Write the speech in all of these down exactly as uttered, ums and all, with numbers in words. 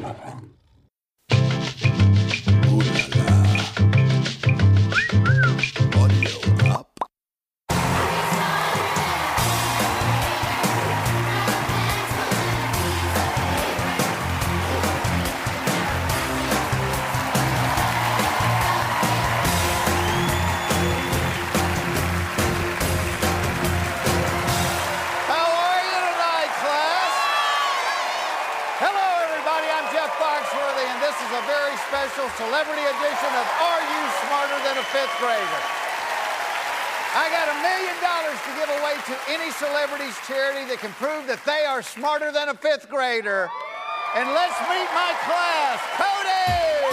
Celebrity edition of Are You Smarter Than a Fifth Grader? I got a million dollars to give away to any celebrity's charity that can prove that they are smarter than a fifth grader. And let's meet my class. Cody!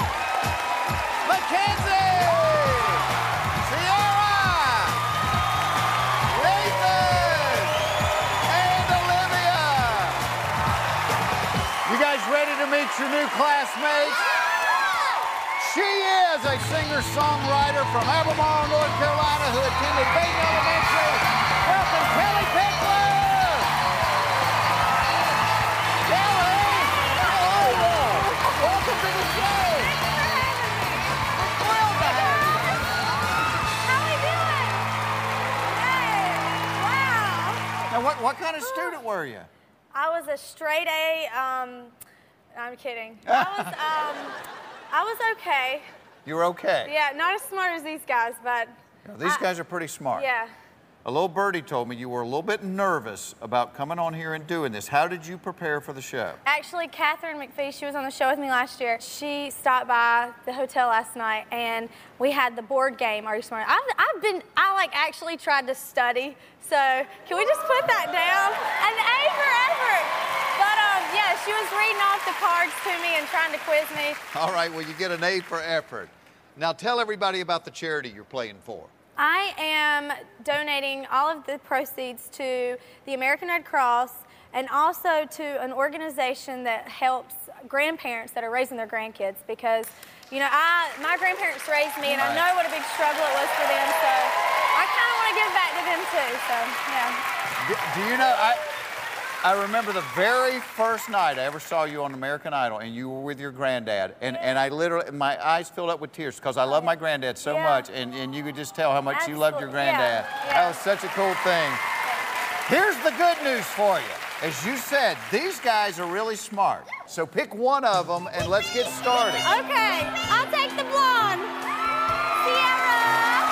Mackenzie! Sierra! Nathan! And Olivia! You guys ready to meet your new classmates? She is a singer-songwriter from Albemarle, North Carolina, who attended Baden Elementary. Welcome, Kelly Pickler! Kelly! How are you? Welcome to the show! We're thrilled to have you. How are we doing? Hey, wow. Now, what, what kind of student were you? I was a straight A, um, I'm kidding. I was, um, I was okay. You were okay? Yeah, not as smart as these guys, but... You know, these I, guys are pretty smart. Yeah. A little birdie told me you were a little bit nervous about coming on here and doing this. How did you prepare for the show? Actually, Catherine McPhee, she was on the show with me last year. She stopped by the hotel last night, and we had the board game, Are You Smart? I've, I've been, I like actually tried to study, so can we just put that down? An A for effort. But, um, yeah, she was reading off the cards to me and trying to quiz me. All right, well, you get an A for effort. Now, tell everybody about the charity you're playing for. I am donating all of the proceeds to the American Red Cross and also to an organization that helps grandparents that are raising their grandkids because, you know, I my grandparents raised me and I know what a big struggle it was for them, so I kind of want to give back to them too, so, yeah. Do, do you know, I... I remember the very first night I ever saw you on American Idol, and you were with your granddad, and, and I literally, my eyes filled up with tears because I love my granddad so yeah. much, and, and you could just tell how much Absolutely. you loved your granddad. Yeah. Yeah. That was such a cool thing. Here's the good news for you. As you said, these guys are really smart. So pick one of them, and let's get started. Okay, I'll take the blonde. Sierra!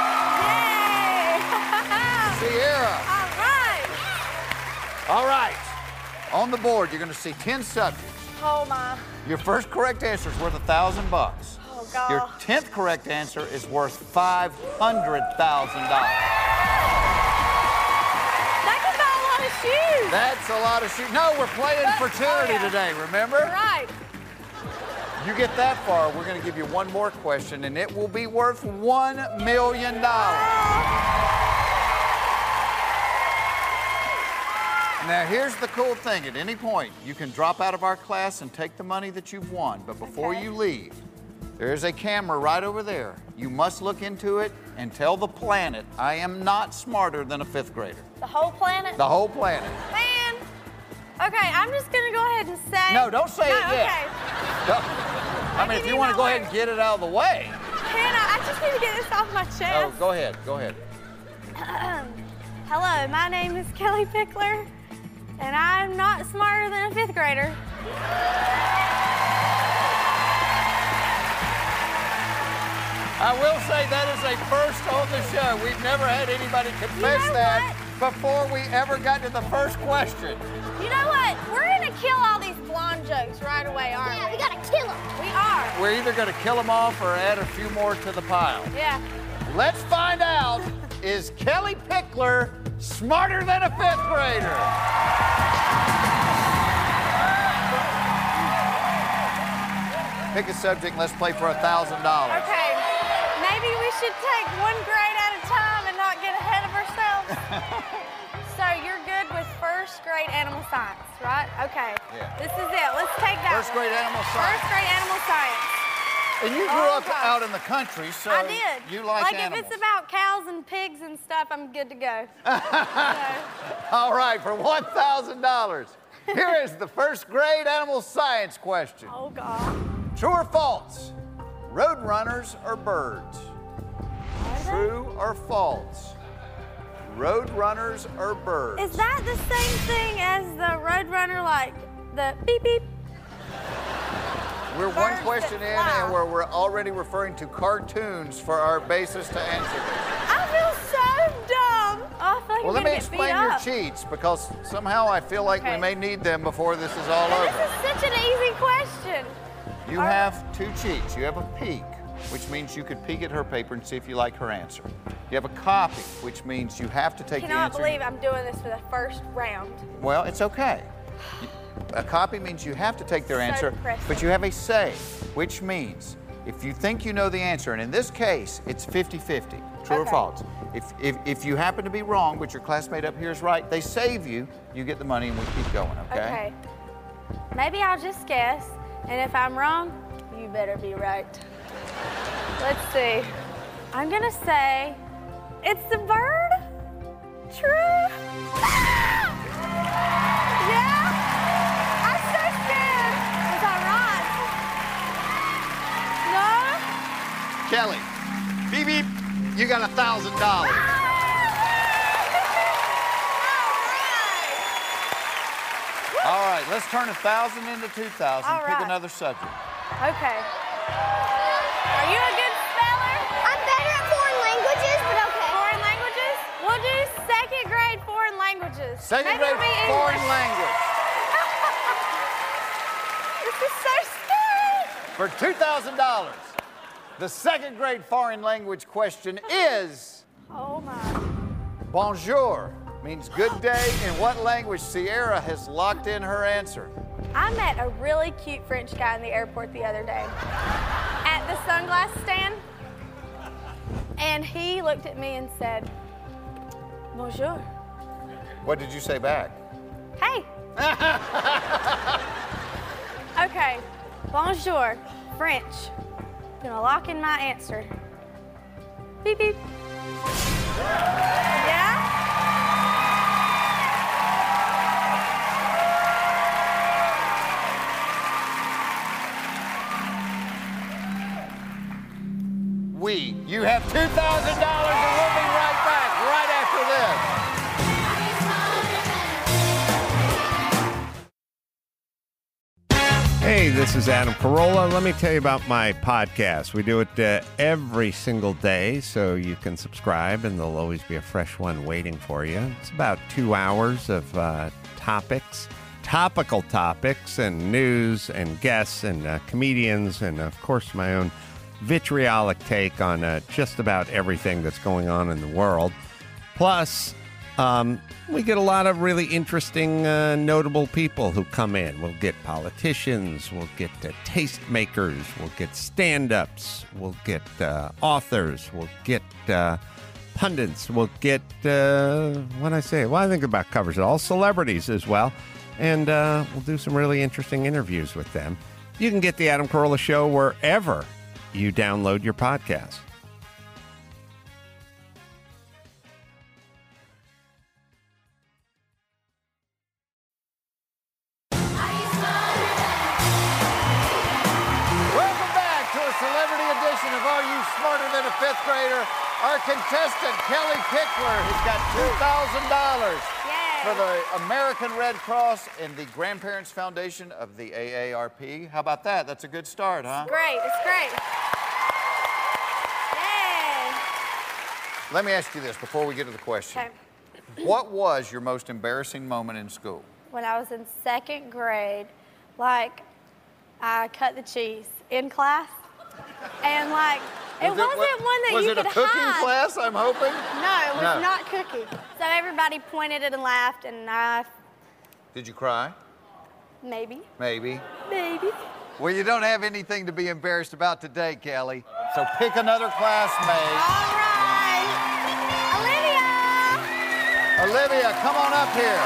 Yay! Sierra. All right. All right. On the board, you're going to see ten subjects. Oh, my. Your first correct answer is worth a thousand bucks. Oh, God. Your tenth correct answer is worth five hundred thousand dollars. That could buy a lot of shoes. That's a lot of shoes. No, we're playing But, for charity oh, yeah. today, remember? Right. You get that far, we're going to give you one more question, and it will be worth one million dollars. Oh. Now, here's the cool thing. At any point, you can drop out of our class and take the money that you've won. But before Okay. you leave, there's a camera right over there. You must look into it and tell the planet, I am not smarter than a fifth grader. The whole planet? The whole planet. Man. Okay, I'm just going to go ahead and say... No, don't say no, it yet. Okay. Don't. I mean, if you want to go ahead and get it out of the way. Can I? I just need to get this off my chest. Oh, go ahead. Go ahead. Hello, my name is Kelly Pickler. And I'm not smarter than a fifth grader. I will say that is a first on the show. We've never had anybody confess You know that what? before we ever got to the first question. You know what? We're gonna kill all these blonde jokes right away, aren't Yeah, we? we gotta kill him. We are. We're either going to kill them off or add a few more to the pile. Yeah. Let's find out, is Kelly Pickler smarter than a fifth grader? Pick a subject, let's play for a thousand dollars. Okay. Maybe we should take one grade at a time and not get ahead of ourselves. So you're good with first grade animal science, right? Okay. Yeah. This is it. Let's take that First one. grade animal science. First grade animal science. And you grew Oh, up gosh. out in the country, so I did. you like, like animals. if it's about cows and pigs and stuff, I'm good to go. So, All right, for one thousand dollars, Here is the first grade animal science question. Oh, God. True or false? Roadrunners are birds. True or false? Roadrunners are birds. Is that the same thing as the Roadrunner, like the beep beep? We're one Birds question that in fly. and we're, we're already referring to cartoons for our basis to answer this. I feel so dumb. Oh, I feel like Well, I'm let me gonna get explain beat your up. cheats because somehow I feel like Okay. we may need them before this is all And over. this is such an easy question. You All right. have two cheats. You have a peek, which means you could peek at her paper and see if you like her answer. You have a copy, which means you have to take the Cannot answer. believe I'm doing this for the first round. Well, it's okay. A copy means you have to take their So answer, depressing. but you have a say, which means if you think you know the answer, and in this case, it's fifty fifty, true or Okay. false. If, if, if you happen to be wrong, but your classmate up here is right, they save you, you get the money, and we keep going, okay? Okay. Maybe I'll just guess, and if I'm wrong, you better be right. Let's see. I'm gonna say it's the bird. True. Ah! Yeah. I'm so scared. Was I wrong? No. Kelly, beep beep, you got a thousand dollars. All right, let's turn a thousand into two thousand. All Pick right. another subject. Okay. Are you a good speller? I'm better at foreign languages, but okay. Foreign languages? We'll do second grade foreign languages. Second Maybe grade it'll be foreign English. language. This is so scary. For two thousand dollars, the second grade foreign language question is, Oh my. bonjour means good day. In what language? Sierra has locked in her answer. I met a really cute French guy in the airport the other day at the sunglass stand. And he looked at me and said, bonjour. What did you say back? Hey. Okay. Bonjour. French. Gonna lock in my answer. Beep beep. Yeah? We. You have two thousand dollars and we'll be right back right after this. Hey, this is Adam Carolla. Let me tell you about my podcast. We do it uh, every single day, so you can subscribe, and there'll always be a fresh one waiting for you. It's about two hours of uh, topics, topical topics, and news, and guests, and uh, comedians, and, of course, my own vitriolic take on uh, just about everything that's going on in the world. Plus, um, we get a lot of really interesting, uh, notable people who come in. We'll get politicians, we'll get uh, tastemakers, we'll get stand-ups, we'll get uh, authors, we'll get uh, pundits, we'll get, uh, what did I say? Well, I think about covers it all, celebrities as well. And uh, we'll do some really interesting interviews with them. You can get the Adam Carolla Show wherever you download your podcast. Welcome back to a celebrity edition of Are You Smarter Than a Fifth Grader? Our contestant, Kelly Pickler, has got two thousand dollars Yay. for the American Red Cross and the Grandparents Foundation of the A A R P. How about that? That's a good start, huh? Great. It's great. Yay. Let me ask you this before we get to the question. Okay. What was your most embarrassing moment in school? When I was in second grade, like, I cut the cheese in class. And, like, it Was wasn't what- one that was you it could a cooking hide. class, I'm hoping? No, it was No. not cooking. So everybody pointed and laughed, and I, Did you cry? maybe, Maybe. maybe. Well, you don't have anything to be embarrassed about today, Kelly. So pick another classmate. All right. Olivia. Olivia, come on up here.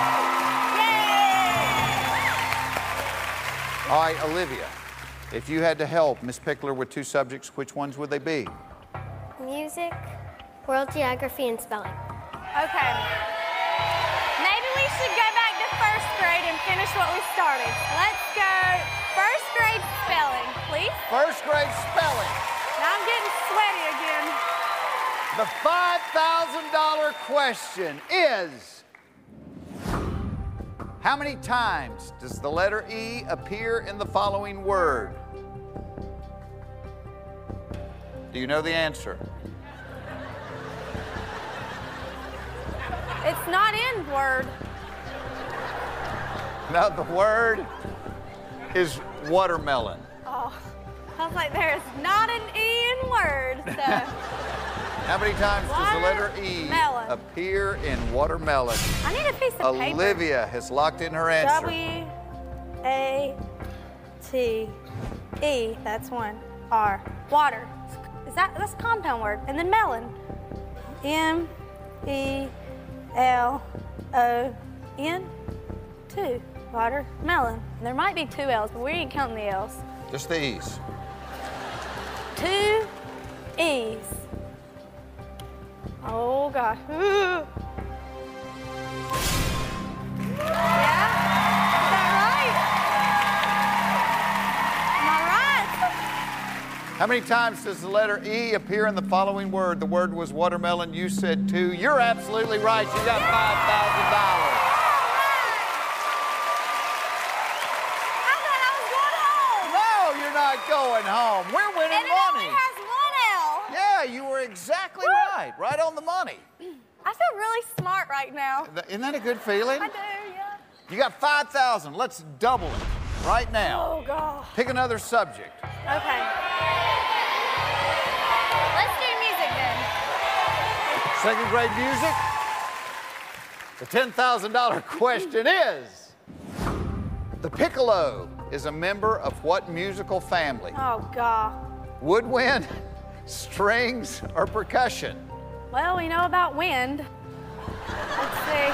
Yay. All right, Olivia, if you had to help Miss Pickler with two subjects, which ones would they be? Music, world geography, and spelling. Okay. Maybe we should go back to first first grade and finish what we started. Let's go first grade spelling, please. First grade spelling. Now I'm getting sweaty again. The five thousand dollar question is, how many times does the letter E appear in the following word? Do you know the answer? It's not in word. No, the word is watermelon. Oh, I was like, there's not an E in word, so. How many times does the letter E Watermelon. appear in watermelon? I need a piece of paper. Olivia has locked in her answer. W A T E, that's one. R, water. Is that, that's a compound word. And then melon. M E L O N, two. Watermelon. There might be two L's, but we ain't counting the L's. Just the E's. Two E's. Oh, God. Yeah? Is that right? Am I right? How many times does the letter E appear in the following word? The word was watermelon. You said two. You're absolutely right. You got five thousand dollars. I thought I was going home. No, you're not going home. We're winning And it only money. has one L. Yeah, you were exactly Woo. right. Right on the money. I feel really smart right now. Isn't that a good feeling? I do, yeah. You got five thousand. Let's double it right now. Oh, God. Pick another subject. Okay. Let's do music then. Second grade music. The ten thousand dollar question is, the piccolo is a member of what musical family? Oh, God. Woodwind, strings, or percussion? Well, we know about wind. Let's see.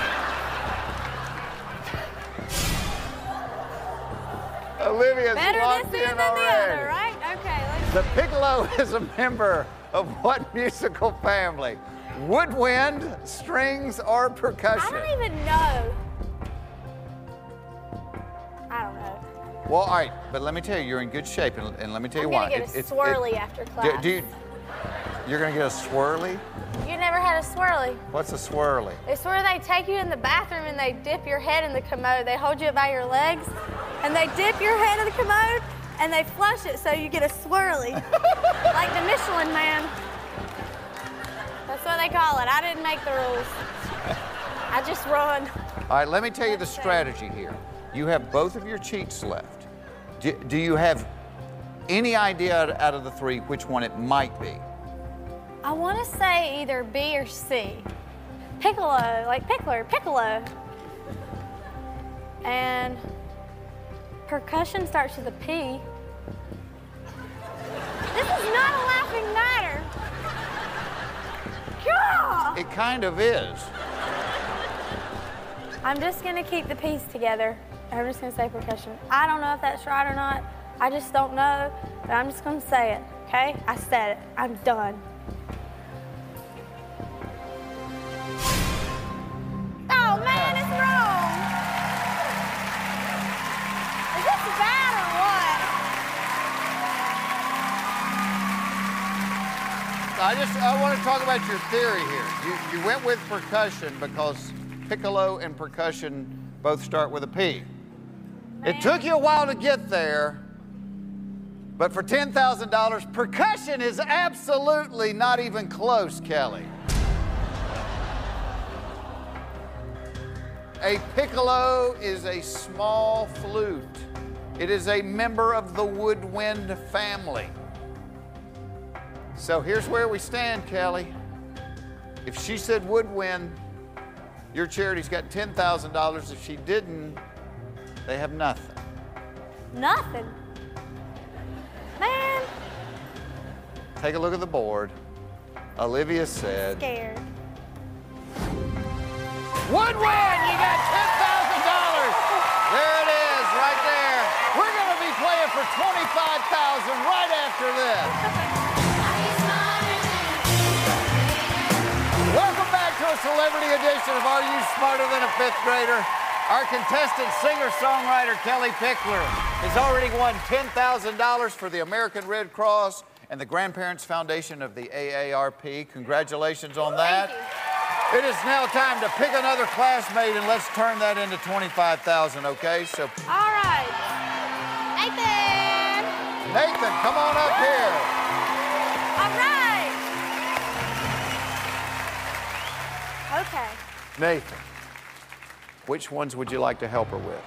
Olivia's Better locked this in end than the already. other, right? Okay, let's The piccolo is a member of what musical family? Woodwind, strings, or percussion? I don't even know. I don't know. Well, all right, but let me tell you, you're in good shape, and, and let me tell you I'm why. gonna get It- a it- swirly it- after Do, class. do you, you're gonna get a swirly? You never had a swirly. What's a swirly? It's where they take you in the bathroom and they dip your head in the commode. They hold you by your legs and they dip your head in the commode and they flush it so you get a swirly. Like the Michelin Man. That's what they call it. I didn't make the rules. I just run. All right, let me tell you the Let's see. strategy here. You have both of your cheats left. Do, do you have any idea out- out of the three which one it might be? I want to say either B or C. Piccolo, like pickler, piccolo. And percussion starts with a P. This is not a laughing matter. God! It kind of is. I'm just gonna keep the piece together. I'm just gonna say percussion. I don't know if that's right or not. I just don't know, but I'm just gonna say it, okay? I said it. I'm done. Oh man, it's wrong. Is this bad or what? I just I want to talk about your theory here. You, you went with percussion because piccolo and percussion both start with a P. It took you a while to get there, but for ten thousand dollars, percussion is absolutely not even close, Kelly. A piccolo is a small flute. It is a member of the woodwind family. So here's where we stand, Kelly. If she said woodwind, your charity's got ten thousand dollars. If she didn't, they have nothing. Nothing. Man, Take a look at the board. Olivia said, scared. woodwind, you got ten thousand dollars. There it is, right there. We're going to be playing for twenty-five thousand dollars right after this. Welcome back to a celebrity edition of Are You Smarter Than a Fifth Grader? Our contestant singer-songwriter Kelly Pickler has already won ten thousand dollars for the American Red Cross and the Grandparents Foundation of the A A R P. Congratulations on that. Thank you. It is now time to pick another classmate and let's turn that into twenty-five thousand dollars, okay? So, All right. Nathan. Nathan, come on up here. All right. Okay. Nathan, which ones would you like to help her with?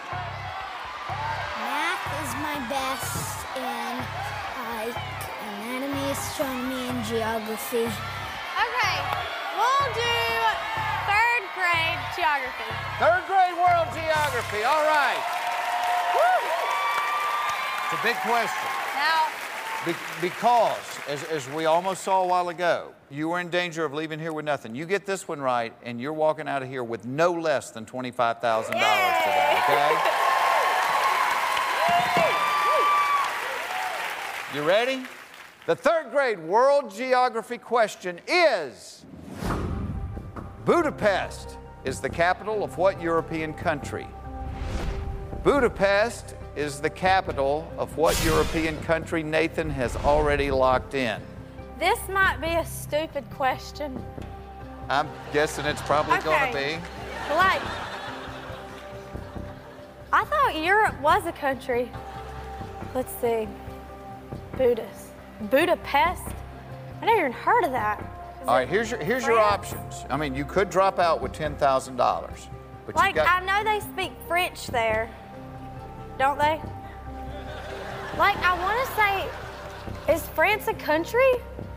Math is my best, and like anatomy, astronomy, and geography. Okay. We'll do third grade geography. Third grade world geography, all right. Woo. It's a big question. Now, Be because, as, as we almost saw a while ago, you were in danger of leaving here with nothing. You get this one right, and you're walking out of here with no less than twenty-five thousand dollars today, okay? You ready? The third grade world geography question is, Budapest is the capital of what European country? Budapest is the capital of what European country? Nathan has already locked in. this might be a stupid question. I'm guessing it's probably going to Okay. be. Like, I thought Europe was a country. Let's see. Buddhist. Budapest? I never even heard of that. Is All it right, here's your, here's your France? options. I mean, you could drop out with ten thousand dollars. But Like, you got, I know they speak French there, don't they? Like, I want to say, is France a country?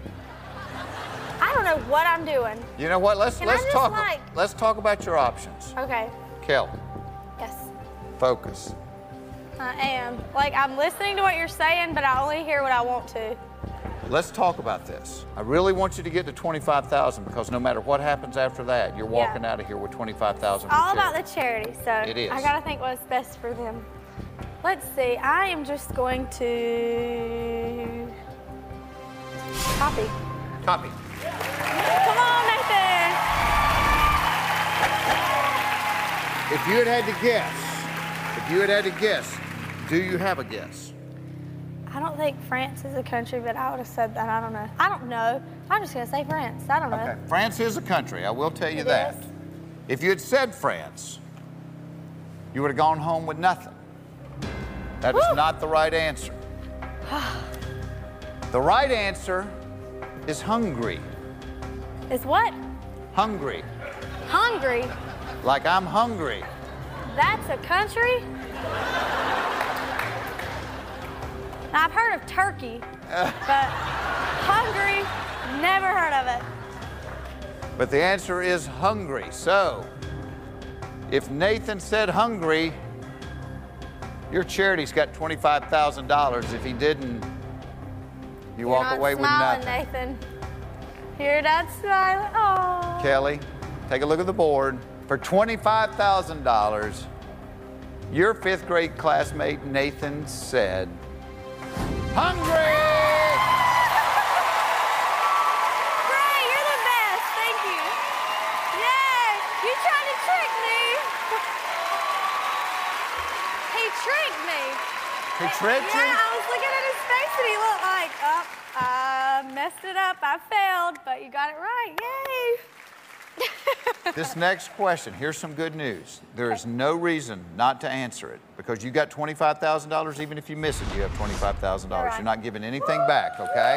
I don't know what I'm doing. you know what? Let's Can I let's just, talk. like- Let's talk about your options. Okay, Kel, yes, focus. I am. Like, I'm listening to what you're saying, but I only hear what I want to. Let's talk about this. I really want you to get to twenty-five thousand because no matter what happens after that, you're Yeah. walking out of here with twenty-five thousand. All about the charity, so It is. I gotta think what's best for them. Let's see, I am just going to copy. Copy. Come on, Nathan. If you had had to guess, if you had had to guess, do you have a guess? I don't think France is a country, but I would have said that. I don't know. I don't know. I'm just gonna say France. I don't know. Okay. France is a country. I will tell you It that. is? If you had said France, you would have gone home with nothing. That is Woo. not the right answer. The right answer is Hungary. Is what? Hungry. Hungary. Like I'm hungry. That's a country? Now, I've heard of Turkey, but Hungary, never heard of it. But the answer is Hungary. So, if Nathan said Hungary, your charity's got twenty-five thousand dollars. If he didn't, you You're walk not away with smiling, nothing. Nathan. You're not smiling. Oh. Kelly, take a look at the board. For twenty-five thousand dollars, your fifth grade classmate Nathan said, Hungry! Ray, you're the best. Thank you. Yay! You tried to trick me. He tricked me. He tricked Yeah, you? I was looking at his face and he looked like, oh, I messed it up. I failed, but you got it right. Yay! This next question, here's some good news. There is no reason not to answer it because you got twenty-five thousand dollars. Even if you miss it, you have twenty-five thousand dollars. All right. You're not giving anything back, okay?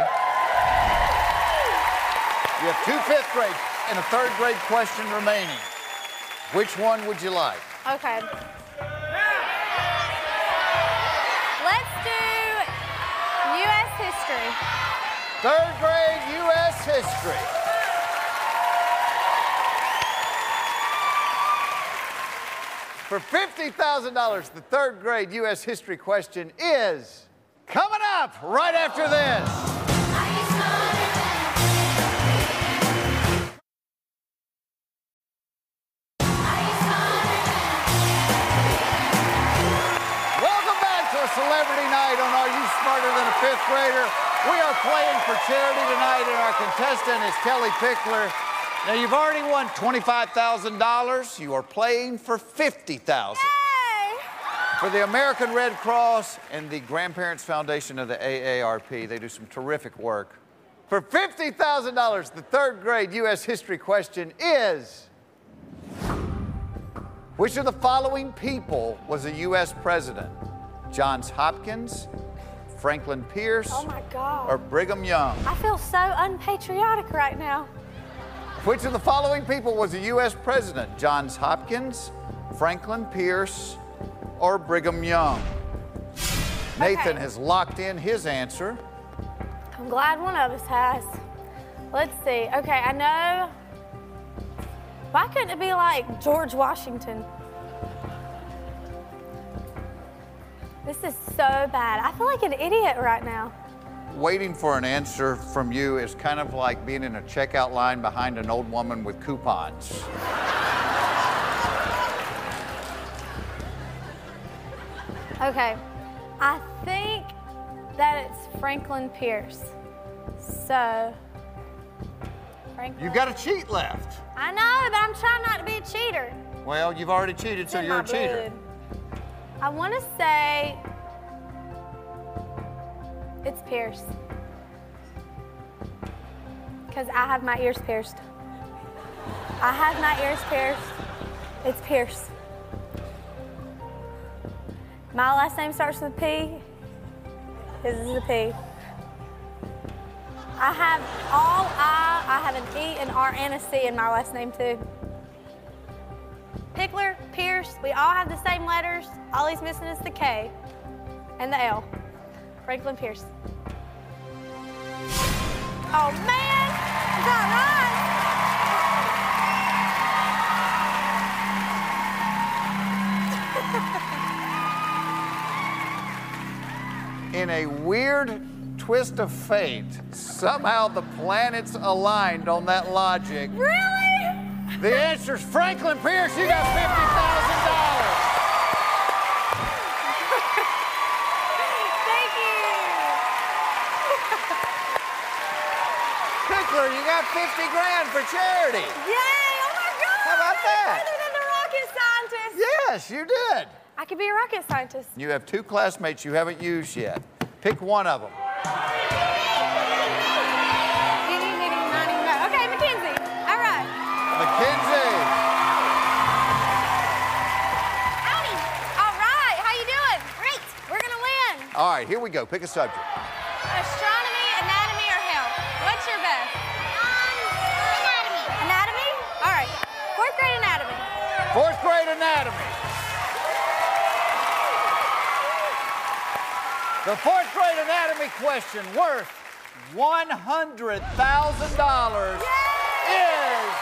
You have two fifth grade and a third grade question remaining. Which one would you like? Okay. Let's do U S history. Third grade U S history. For fifty thousand dollars, the third grade U S history question is coming up right after this. Welcome back to a celebrity night on Are You Smarter Than a Fifth Grader? We are playing for charity tonight, and our contestant is Kelly Pickler. Now, you've already won twenty-five thousand dollars. You are playing for fifty thousand dollars. For the American Red Cross and the Grandparents Foundation of the A A R P. They do some terrific work. For fifty thousand dollars, the third grade U S history question is, which of the following people was a U S president? Johns Hopkins, Franklin Pierce, Oh my God. or Brigham Young? I feel so unpatriotic right now. Which of the following people was a U S president? Johns Hopkins, Franklin Pierce, or Brigham Young? Nathan Okay. has locked in his answer. I'm glad one of us has. Let's see. Okay, I know. Why couldn't it be like George Washington? This is so bad. I feel like an idiot right now. Waiting for an answer from you is kind of like being in a checkout line behind an old woman with coupons. Okay, I think that it's Franklin Pierce. So, Franklin. You got a cheat left. I know, but I'm trying not to be a cheater. Well, you've already cheated, so In you're my a cheater. blood. I want to say it's Pierce. Because I have my ears pierced. I have my ears pierced. It's Pierce. My last name starts with a P. His is a P. I have all I, I have an E, an R, and a C in my last name too. Pickler, Pierce, we all have the same letters. All he's missing is the K and the L. Franklin Pierce. Oh man, is that right? In a weird twist of fate, somehow the planets aligned on that logic. Really? The answer's Franklin Pierce. You got fifty thousand dollars. Thank you. Pickler, you got fifty grand for charity. Yay! Oh my God! How about that? Better than the rocket scientist. Yes, you did. I could be a rocket scientist. You have two classmates you haven't used yet. Pick one of them. Itty, bitty, nutty, nut. Okay, Mackenzie. All right. Mackenzie. Howdy. All right. How you doing? Great. We're gonna win. All right, here we go. Pick a subject. Astronomy, anatomy, or health? What's your best? Um, anatomy. Anatomy? All right. Fourth grade anatomy. Fourth grade anatomy. The fourth grade anatomy question worth one hundred thousand dollars is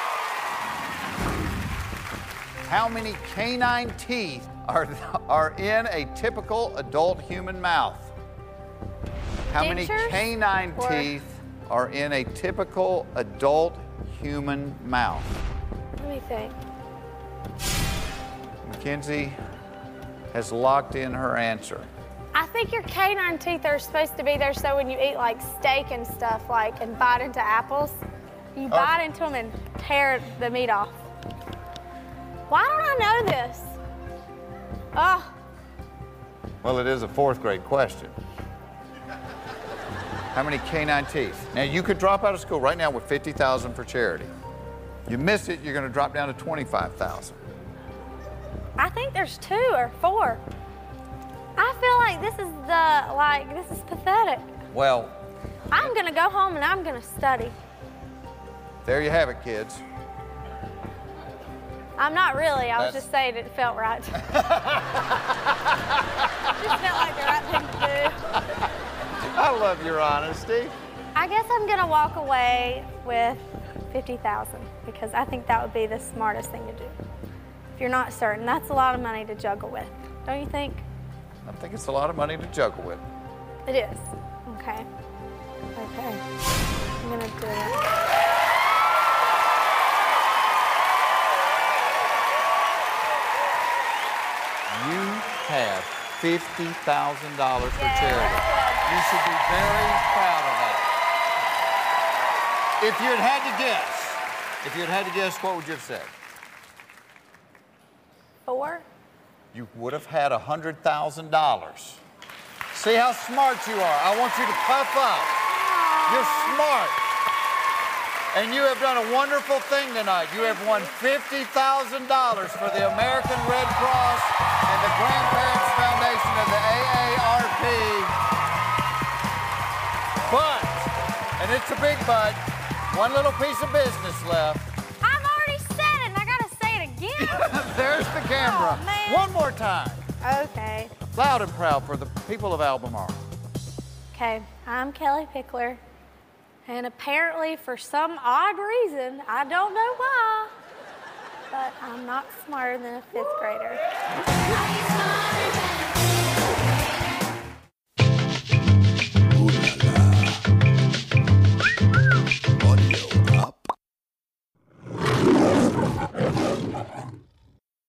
how many canine teeth are, are in a typical adult human mouth? How many Dentures? canine Or- teeth are in a typical adult human mouth? Let me think. Mackenzie has locked in her answer. I think your canine teeth are supposed to be there so when you eat like steak and stuff, like, and bite into apples, you bite into them and tear the meat off. Why don't I know this? Oh, Well, it is a fourth grade question. How many canine teeth? Now, you could drop out of school right now with fifty thousand dollars for charity. You miss it, you're going to drop down to twenty-five thousand dollars. I think there's two or four. I feel like this is the, like, this is pathetic. Well, I'm gonna go home and I'm gonna study. there you have it, kids. I'm not really, I was That's- just saying it felt right. Just felt like the right thing to do. I love your honesty. I guess I'm gonna walk away with fifty thousand because I think that would be the smartest thing to do. If you're not certain, that's a lot of money to juggle with, don't you think? I think it's a lot of money to juggle with. It is. Okay. Okay. I'm gonna do it. You have fifty thousand dollars for Yay, charity. that's good. You should be very proud of that. If you had had to guess, If you had had to guess, what would you have said? Four? You would have had one hundred thousand dollars. See how smart you are. I want you to puff up. You're smart. And you have done a wonderful thing tonight. You have won fifty thousand dollars for the American Red Cross and the Grandparents Foundation of the A A R P. But, and it's a big but, one little piece of business left. I've already said it, and I gotta say it again. There's the camera. Oh, man. One more time. Okay. Loud and proud for the people of Albemarle. Okay, I'm Kelly Pickler, and apparently for some odd reason, I don't know why, but I'm not smarter than a fifth grader.